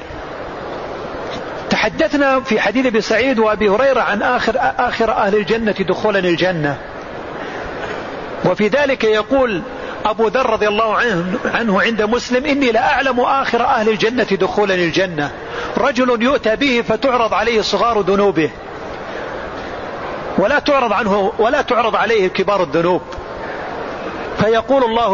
تحدثنا في حديث ابي سعيد وابي هريرة عن آخر أهل الجنة دخولا الجنة، وفي ذلك يقول أبو ذر رضي الله عنه عند مسلم: إني لأعلم آخر أهل الجنة دخولا الجنة رجل يؤتى به فتعرض عليه صغار ذنوبه ولا تعرض عليه كبار الذنوب، فيقول الله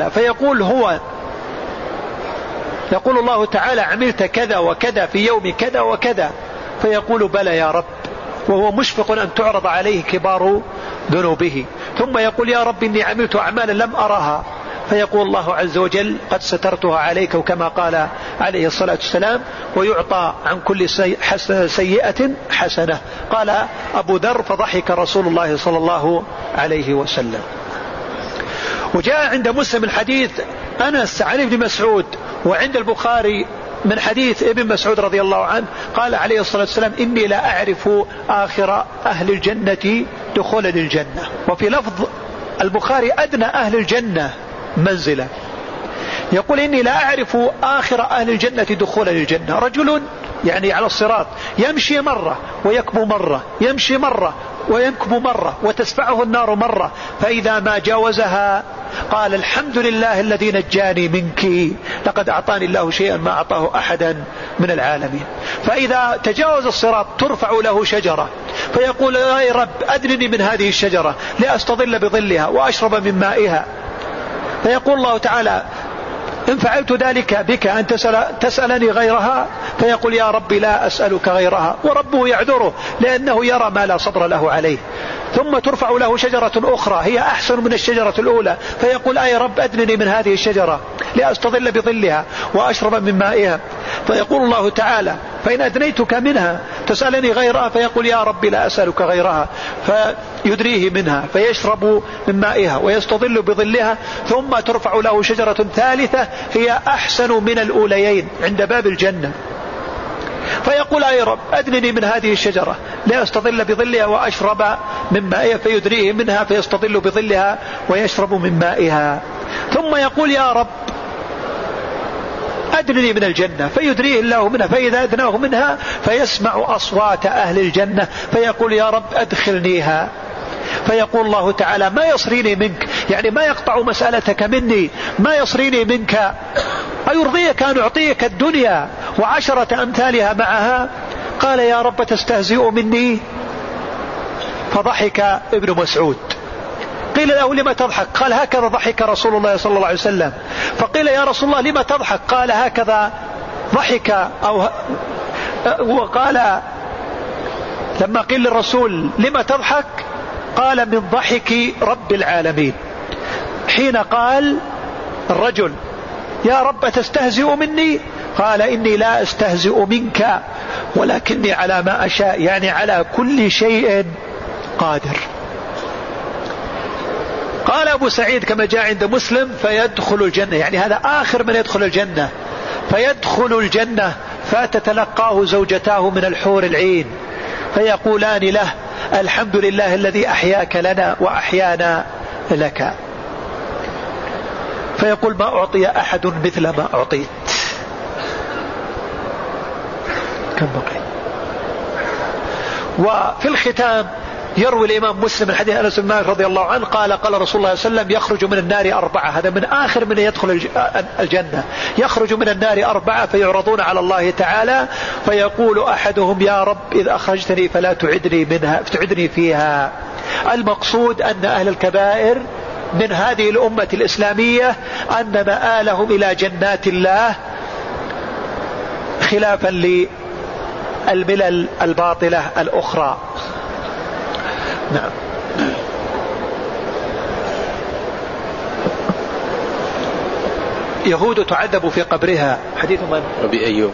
تعالى: عملت كذا وكذا في يوم كذا وكذا، فيقول: بلى يا رب، وهو مشفق أن تعرض عليه كبار ذنوبه، ثم يقول: يا رب إني عملت أعمالا لم أرها، فيقول الله عز وجل: قد سترتها عليك، وكما قال عليه الصلاة والسلام: ويعطى عن كل سيئة حسنة. قال أبو ذر: فضحك رسول الله صلى الله عليه وسلم. وجاء عند مسلم الحديث أنس عن ابن مسعود، وعند البخاري من حديث ابن مسعود رضي الله عنه قال عليه الصلاة والسلام: إني لا أعرف آخر أهل الجنة دخولا الجنة. وفي لفظ البخاري: أدنى أهل الجنة منزلا، يقول: إني لا أعرف آخر أهل الجنة دخولا الجنة رجل، يعني على الصراط، يمشي مرة ويكبو مرة، يمشي مرة وينكب مرة، وتسفعه النار مرة، فإذا ما جاوزها قال: الحمد لله الذي نجاني منك، لقد أعطاني الله شيئا ما أعطاه أحدا من العالمين. فإذا تجاوز الصراط ترفع له شجرة فيقول: يا رب أدنني من هذه الشجرة لأستظل بظلها وأشرب من مائها، فيقول الله تعالى: إن فعلت ذلك بك أن تسألني غيرها، فيقول: يا رب لا أسألك غيرها، وربه يعذره لأنه يرى ما لا صبر له عليه. ثم ترفع له شجرة أخرى هي أحسن من الشجرة الأولى، فيقول: أي رب أدنني من هذه الشجرة لأستظل بظلها وأشرب من مائها، فيقول الله تعالى: فإن أدنيتك منها تسألني غيرها، فيقول: يا رب لا أسألك غيرها، فيدريه منها فيشرب من مائها ويستظل بظلها. ثم ترفع له شجرة ثالثة هي أحسن من الأوليين عند باب الجنة، فيقول: أي رب أدنني من هذه الشجرة لأستظل بظلها وأشرب من مائها، فيدريه منها فيستظل بظلها ويشرب من مائها. ثم يقول: يا رب أدنني من الجنة، فيدريه الله منها، فإذا أدناه منها فيسمع أصوات أهل الجنة فيقول: يا رب أدخلنيها، فيقول الله تعالى: ما يصريني منك، يعني ما يقطع مسألتك مني، ما يصريني منك، أيرضيك أن أعطيك الدنيا وعشرة أمثالها معها؟ قال: يا رب تستهزئ مني؟ فضحك ابن مسعود. قيل له: لما تضحك؟ قال: هكذا ضحك رسول الله صلى الله عليه وسلم. فقيل: يا رسول الله لما تضحك؟ قال: هكذا ضحك. وقال لما قيل للرسول: لما تضحك؟ قال: من ضحك رب العالمين، حين قال الرجل: يا رب تستهزئ مني؟ قال: إني لا أستهزئ منك ولكني على ما أشاء، يعني على كل شيء قادر. قال أبو سعيد كما جاء عند مسلم: فيدخل الجنة، يعني هذا آخر من يدخل الجنة، فيدخل الجنة فتتلقاه زوجتاه من الحور العين فيقولان له: الحمد لله الذي أحياك لنا وأحيانا لك. فيقول: ما أعطي أحد مثل ما أعطيت. كم بقي؟ وفي الختام يروي الإمام مسلم من حديث أنس بن مالك رضي الله عنه قال قال رسول الله صلى الله عليه وسلم يخرج من النار 4، هذا من آخر من يدخل الجنة، يخرج من النار 4 فيعرضون على الله تعالى فيقول أحدهم يا رب إذا أخرجتني فلا تعدني فيها. المقصود أن أهل الكبائر من هذه الأمة الإسلامية أن مآلهم إلى جنات الله خلافا للملل الباطلة الأخرى. نعم. يهود تعذب في قبرها، حديث من؟ أبي أيوب.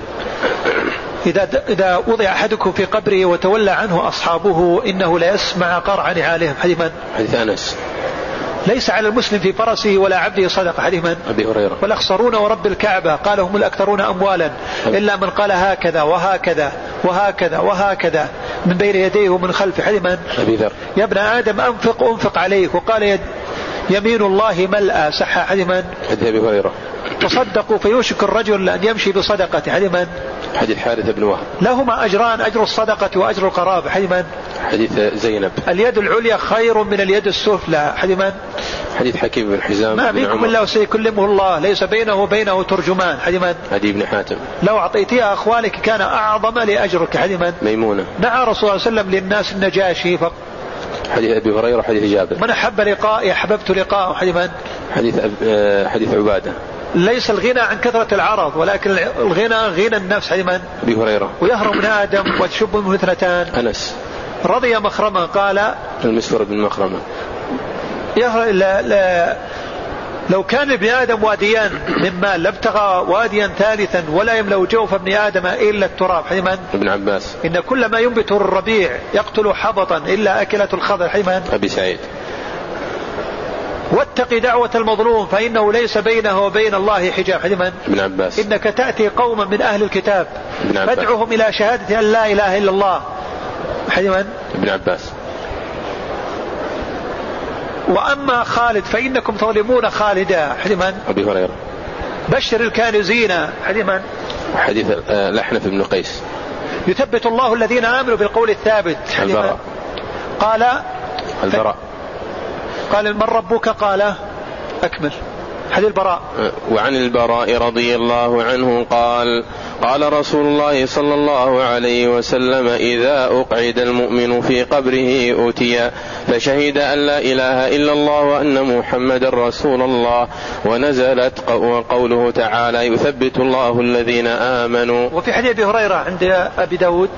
إذا وضع أحدكم في قبره وتولى عنه أصحابه إنه لا يسمع قرع نعالهم، حديث من؟ حديث أنس. ليس على المسلم في فرسه ولا عبده صدقة، حديث من؟ أبي هريرة. والأخسرون ورب الكعبة قال هم الأكثرون أموالا إلا من قال هكذا وهكذا وهكذا وهكذا من بين يديه ومن خلفه، حديث من؟ أبي ذر. يا ابن آدم أنفق عليك، وقال يمين الله ملأى، صح، حديث من؟ حديث أبي هريرة. تصدقوا فيوشك الرجل أن يمشي بصدقة، حديث من؟ حديث حارث بن وهب. لهما أجران، أجر الصدقة وأجر القرابة، حديث من؟ حديث زينب. اليد العليا خير من اليد السفلى، حديث من؟ حديث حكيم بن حزام. ما بكم إلا وسيكلمه الله ليس بينه وبينه ترجمان، حديث من؟ عدي بن حاتم. لو أعطيتها أخوالك كان أعظم لأجرك، حديث من؟ ميمونة. نعى رسول الله صلى الله عليه وسلم للناس النجاشي حديث أبي هريرة. حديث جابر. من أحب لقائي أحببت لقاءه، حديث من؟ حديث عبادة. ليس الغنى عن كثرة العرض ولكن الغنى غنى النفس، حديث من؟ أبي هريرة. ويهرم من آدم وتشب منه 2. أنس. رضي مخرمة قال المسور بن مخرمة لو كان ابن آدم واديان من مال لابتغى واديا ثالثا ولا يملأ جوف ابن آدم إلا التراب، حديث من؟ ابن عباس. إن كل ما ينبت الربيع يقتل حبطا إلا أكلة الخضر، حديث من؟ أبي سعيد. واتق دعوة المظلوم فإنه ليس بينه وبين الله حجاب، حديث من؟ ابن عباس. إنك تأتي قوما من أهل الكتاب فادعوهم إلى شهادة أن لا إله إلا الله، حديث من؟ ابن عباس. وأما خالد فإنكم تظلمون خالدا، حديث من؟ أبي هريرة. بشر الكانزين، حديث من؟ حديث الأحنف بن قيس. يثبت الله الذين آمنوا بالقول الثابت، حديث البراء. قال البراء. قال من ربك قال أكمل، حديث البراء. وعن البراء رضي الله عنه قال قال رسول الله صلى الله عليه وسلم إذا أقعد المؤمن في قبره أتي فشهد أن لا إله إلا الله وأن محمد رسول الله ونزلت قوله تعالى يثبت الله الذين آمنوا. وفي حديث أبي هريرة عند أبي داود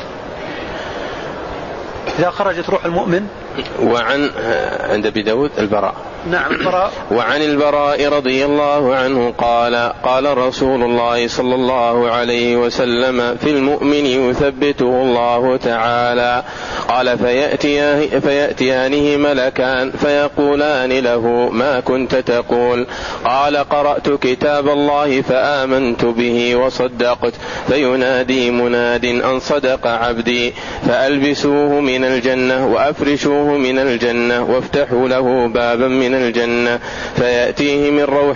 إذا خرجت روح المؤمن. وعن عند أبي داود البراء. نعم البراء. وعن البراء رضي الله عنه قال قال رسول الله صلى الله عليه وسلم في المؤمن يثبته الله تعالى قال فيأتيانه ملكان فيقولان له ما كنت تقول قال قرأت كتاب الله فآمنت به وصدقت فينادي مناد أن صدق عبدي فألبسوه من الجنة وأفرشوه من الجنة وافتحوا له بابا من الجنة فيأتيه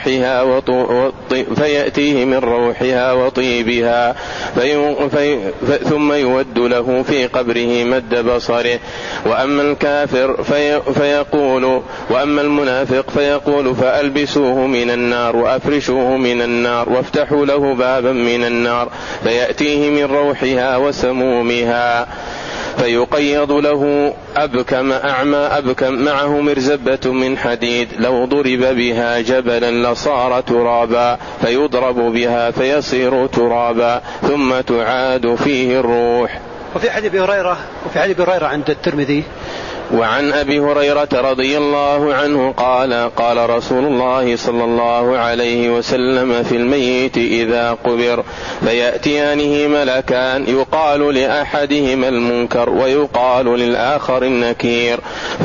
من روحها وطيبها ثم يود له في قبره مد بصره. وأما الكافر وأما المنافق فيقول فألبسوه من النار وأفرشوه من النار وافتحوا له بابا من النار فيأتيه من روحها وسمومها فيقيض له أبكم أعمى أبكم معه مرزبة من حديد لو ضرب بها جبلا لصار ترابا فيضرب بها فيصير ترابا ثم تعاد فيه الروح. وفي حديث أبي هريرة عند الترمذي. وعن أبي هريرة رضي الله عنه قال قال رسول الله صلى الله عليه وسلم في الميت إذا قبر فيأتيانه ملكان يقال لأحدهما المنكر ويقال للآخر النكير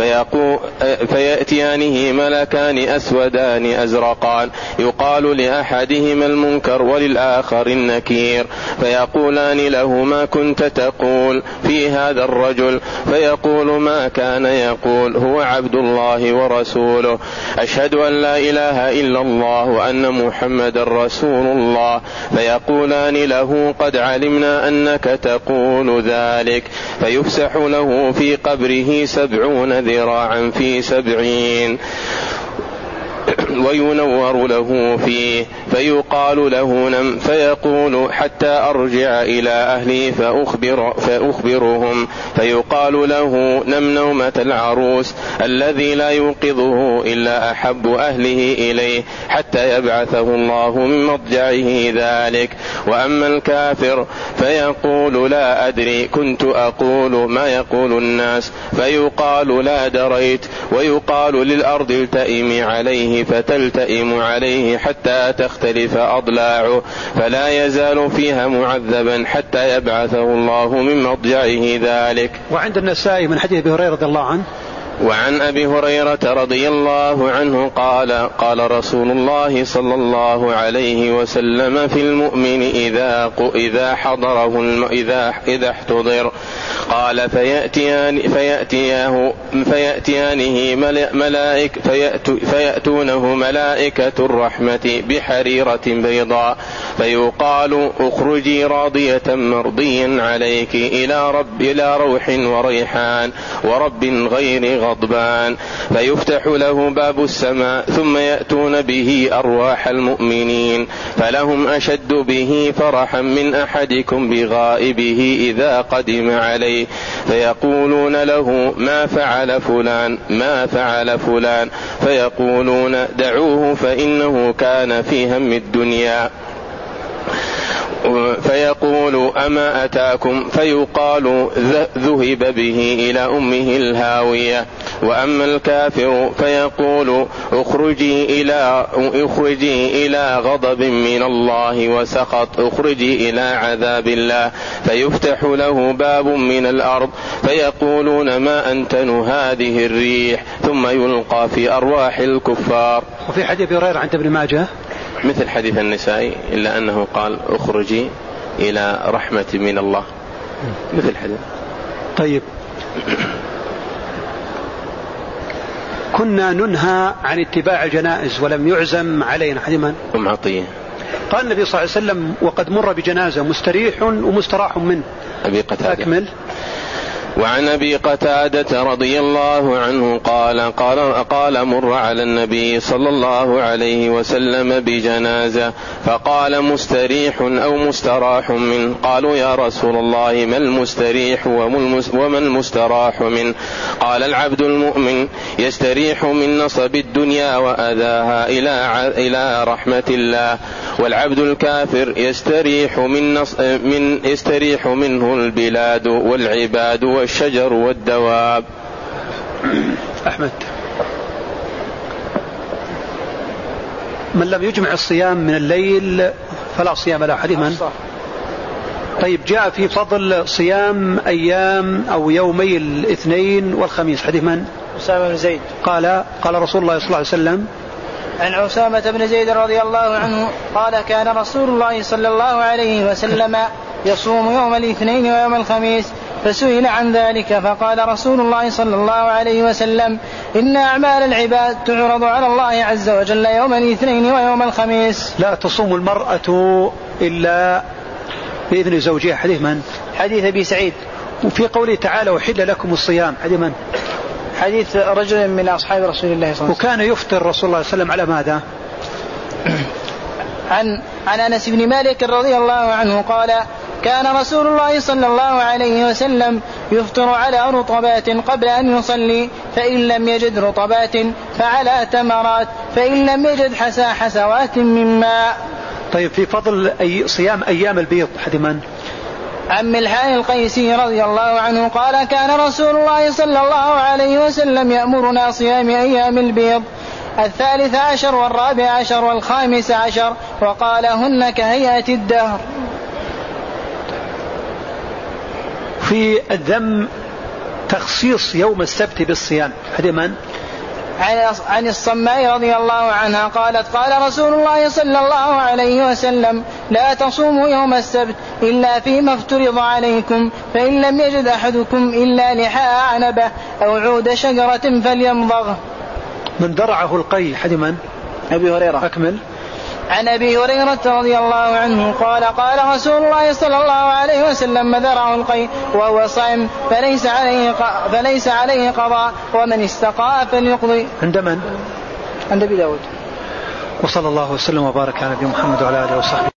فيأتيانه ملكان أسودان أزرقان يقال لأحدهما المنكر وللآخر النكير فيقولان له ما كنت تقول في هذا الرجل فيقول ما كان كان يقول هو عبد الله ورسوله أشهد أن لا إله إلا الله وأن محمد رسول الله، فيقولان له قد علمنا أنك تقول ذلك، فيفسح له في قبره 70 ذراعا في 70 وينور له فيه، فيقال له نم، فيقول حتى أرجع إلى أهلي فأخبرهم، فيقال له نم نومة العروس الذي لا يوقظه إلا أحب أهله إليه حتى يبعثه الله من مضجعه ذلك. وأما الكافر فيقول لا أدري، كنت أقول ما يقول الناس، فيقال لا دريت، ويقال للأرض التئمي عليه فتلتئم عليه حتى تختلف أضلاعه، فلا يزال فيها معذبا حتى يبعثه الله من مضجعه ذلك. وعند النسائي من حديث أبي هريرة رضي الله عنه: وعن أبي هريرة رضي الله عنه قال قال رسول الله صلى الله عليه وسلم في المؤمن إذا حضره إذا احتضر، قال فيأتونه ملائكة الرحمة بحريرة بيضاء، فيقال اخرجي راضية مرضيا عليك إلى روح وريحان ورب غير غضبان، فيفتح له باب السماء، ثم يأتون به أرواح المؤمنين، فلهم أشد به فرحا من أحدكم بغائبه إذا قدم عليه، فيقولون له ما فعل فلان، فيقولون دعوه فإنه كان في هم الدنيا، فيقول أما أتاكم، فيقال ذهب به إلى أمه الهاوية. وأما الكافر فيقول اخرجي إلى غضب من الله وسخط، اخرجي إلى عذاب الله، فيفتح له باب من الأرض، فيقولون ما أنتن هذه الريح، ثم يلقى في أرواح الكفار. وفي حديث أبي هريرة عند ابن ماجه مثل حديث النسائي، إلا أنه قال اخرجي إلى رحمة من الله، مثل حديث. طيب، كنا ننهى عن اتباع الجنائز ولم يعزم علينا. حديث من؟ أم عطية. قال النبي صلى الله عليه وسلم وقد مر بجنازة مستريح ومستراح منه. أبي قتادة. أكمل. وعن أبي قتادة رضي الله عنه قال مر على النبي صلى الله عليه وسلم بجنازة، فقال مستريح أو مستراح منه، قالوا يا رسول الله ما المستريح وما المستراح منه؟ قال العبد المؤمن يستريح من نصب الدنيا وأذاها إلى رحمة الله، والعبد الكافر يستريح منه البلاد والعباد والشجر والدواب. أحمد: من لم يجمع الصيام من الليل فلا صيام له. حديث من؟ طيب، جاء في فضل صيام أيام أو يومي الاثنين والخميس. حديث من؟ أسامة بن زيد. قال رسول الله صلى الله عليه وسلم: عن أسامة بن زيد رضي الله عنه قال كان رسول الله صلى الله عليه وسلم يصوم يوم الاثنين ويوم الخميس، فسئل عن ذلك فقال رسول الله صلى الله عليه وسلم إن أعمال العباد تعرض على الله عز وجل يوم الاثنين ويوم الخميس. لا تصوم المرأة إلا بإذن زوجها. حديث من؟ حديث أبي سعيد. وفي قوله تعالى وحل لكم الصيام. حديث من؟ حديث رجل من أصحاب رسول الله صلى الله عليه وسلم. وكان يفطر رسول الله صلى الله عليه وسلم على ماذا؟ عن أنس بن مالك رضي الله عنه قال كان رسول الله صلى الله عليه وسلم يفطر على رطبات قبل أن يصلي، فإن لم يجد رطبات فعلى تمرات، فإن لم يجد حسوات من ماء. طيب، في فضل صيام أيام البيض. حديث من؟ عن ملحان القيسي رضي الله عنه قال كان رسول الله صلى الله عليه وسلم يأمرنا صيام أيام البيض 13 و14 و15، وقال هن كهيئة الدهر. في الذم تخصيص يوم السبت بالصيام. حديث من؟ عن الصماء رضي الله عنها قالت قال رسول الله صلى الله عليه وسلم لا تصوموا يوم السبت إلا فيما افترض عليكم فإن لم يجد أحدكم إلا لحاء عنبة أو عود شجرة فليمضغ. من درعه القي حدما أبي هريرة. أكمل. عن أبي هريرة رضي الله عنه قال قال رسول الله صلى الله عليه وسلم من درعه القي وهو صائم فليس عليه قضاء ومن استقاء فليقضي. عند من؟ عند أبي داود. وصلى الله وسلم وبارك على نبينا محمد وعلى آله وصحبه.